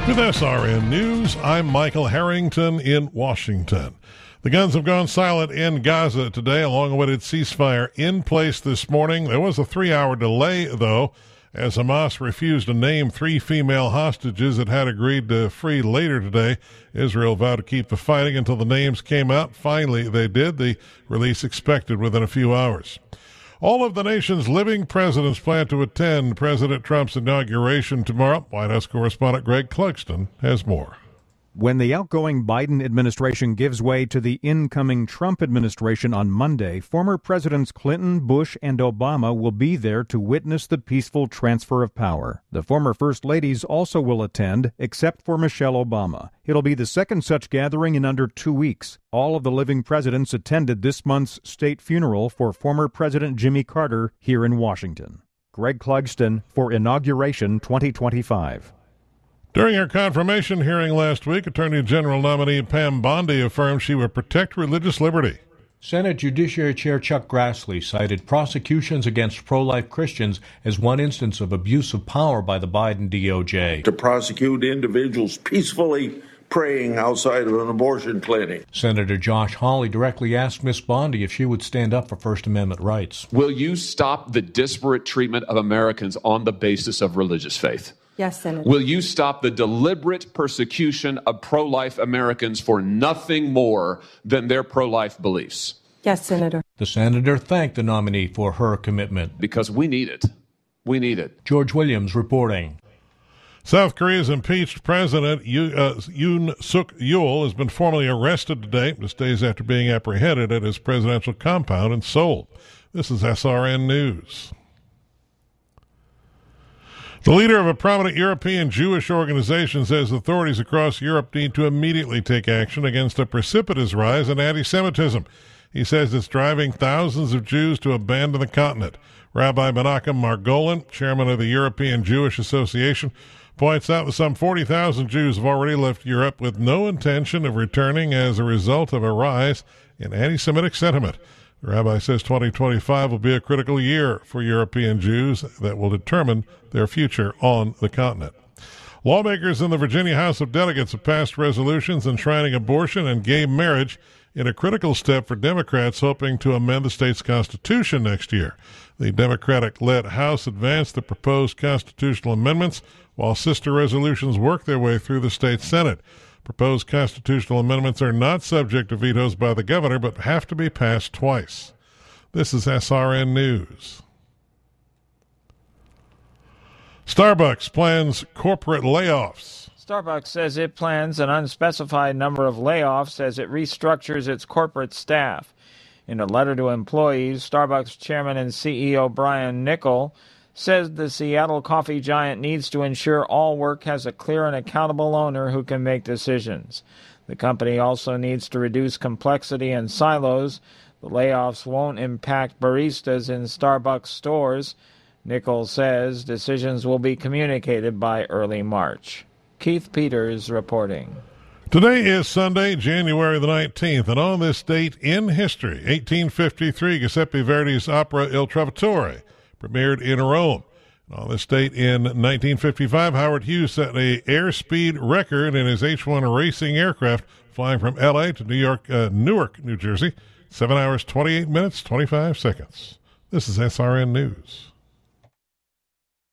With SRN News, I'm Michael Harrington in Washington. The guns have gone silent in Gaza today, a long-awaited ceasefire in place this morning. There was a 3-hour delay, though, as Hamas refused to name 3 female hostages it had agreed to free later today. Israel vowed to keep the fighting until the names came out. Finally, they did. The release expected within a few hours. All of the nation's living presidents plan to attend President Trump's inauguration tomorrow. White House correspondent Greg Clugston has more. When the outgoing Biden administration gives way to the incoming Trump administration on Monday, former Presidents Clinton, Bush, and Obama will be there to witness the peaceful transfer of power. The former First Ladies also will attend, except for Michelle Obama. It'll be the second such gathering in under 2 weeks. All of the living presidents attended this month's state funeral for former President Jimmy Carter here in Washington. Greg Clugston for Inauguration 2025. During her confirmation hearing last week, Attorney General nominee Pam Bondi affirmed she would protect religious liberty. Senate Judiciary Chair Chuck Grassley cited prosecutions against pro-life Christians as one instance of abuse of power by the Biden DOJ. To prosecute individuals peacefully praying outside of an abortion clinic. Senator Josh Hawley directly asked Ms. Bondi if she would stand up for First Amendment rights. Will you stop the disparate treatment of Americans on the basis of religious faith? Yes, Senator. Will you stop the deliberate persecution of pro-life Americans for nothing more than their pro-life beliefs? Yes, Senator. The senator thanked the nominee for her commitment. Because we need it. We need it. George Williams reporting. South Korea's impeached president Yoon Suk Yeol has been formally arrested today, just days after being apprehended at his presidential compound in Seoul. This is SRN News. The leader of a prominent European Jewish organization says authorities across Europe need to immediately take action against a precipitous rise in anti-Semitism. He says it's driving thousands of Jews to abandon the continent. Rabbi Menachem Margolin, chairman of the European Jewish Association, points out that some 40,000 Jews have already left Europe with no intention of returning as a result of a rise in anti-Semitic sentiment. The rabbi says 2025 will be a critical year for European Jews that will determine their future on the continent. Lawmakers in the Virginia House of Delegates have passed resolutions enshrining abortion and gay marriage in a critical step for Democrats hoping to amend the state's constitution next year. The Democratic-led House advanced the proposed constitutional amendments while sister resolutions work their way through the state Senate. Proposed constitutional amendments are not subject to vetoes by the governor, but have to be passed twice. This is SRN News. Starbucks plans corporate layoffs. Starbucks says it plans an unspecified number of layoffs as it restructures its corporate staff. In a letter to employees, Starbucks chairman and CEO Brian Niccol says the Seattle coffee giant needs to ensure all work has a clear and accountable owner who can make decisions. The company also needs to reduce complexity and silos. The layoffs won't impact baristas in Starbucks stores. Niccol says decisions will be communicated by early March. Keith Peters reporting. Today is Sunday, January the 19th, and on this date in history, 1853, Giuseppe Verdi's opera Il Trovatore premiered in Rome. On this date in 1955, Howard Hughes set an airspeed record in his H-1 racing aircraft flying from L.A. to Newark, New Jersey, 7 hours, 28 minutes, 25 seconds. This is SRN News.